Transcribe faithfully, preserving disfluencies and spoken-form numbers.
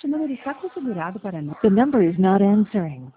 Este número está configurado para não. The number is not answering.